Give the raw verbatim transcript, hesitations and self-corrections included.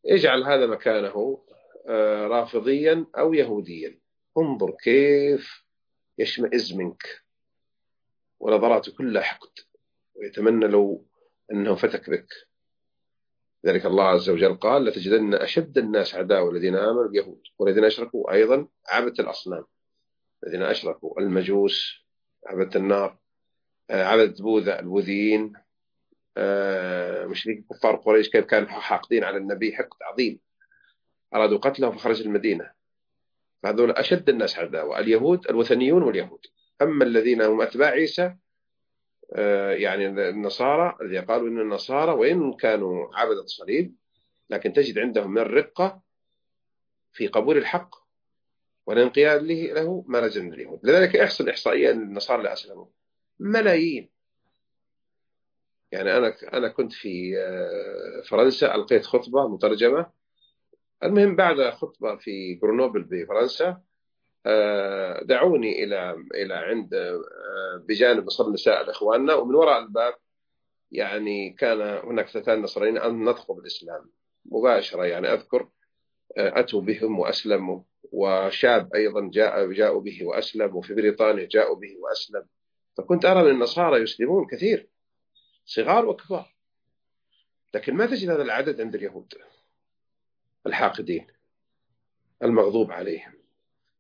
اجعل هذا مكانه رافضيا أو يهوديا، انظر كيف يشمئز منك ونظراته كلها حقد، ويتمنى لو أنه فتك بك. ذلك الله عز وجل قال: لتجدن أشد الناس عداوة الذين آمنوا اليهود والذين أشركوا، أيضا عبدة الأصنام، الذين أشركوا المجوس عبدة النار، عبدة بوذا البوذيين، مشركي كفار قريش كيف كانوا حاقدين على النبي حقد عظيم، أرادوا قتله فخرج المدينة. فهذول أشد الناس عداوة، اليهود الوثنيون واليهود. أما الذين هم أتباع عيسى يعني النصارى، الذين قالوا إن النصارى وإن كانوا عبدة الصليب لكن تجد عندهم من الرقة في قبول الحق والانقياد له ما نزل من اليهود. لذلك احصل إحصائية أن النصارى اللي أسلموا ملايين. يعني أنا أنا كنت في فرنسا، ألقيت خطبة مترجمة. المهم بعد خطبة في غرنوبل بفرنسا دعوني إلى إلى عند بجانب مصلى نساء لإخواننا، ومن وراء الباب يعني كان هناك فتاة نصرانيين أن نطلب الإسلام مباشرة. يعني أذكر أتوا بهم وأسلموا، وشاب أيضا جاء جاءوا به وأسلم، وفي بريطانيا جاءوا به وأسلم. فكنت أرى من النصارى يسلمون كثير، صغار وكبار، لكن ما تجد هذا العدد عند اليهود الحاقدين المغضوب عليهم.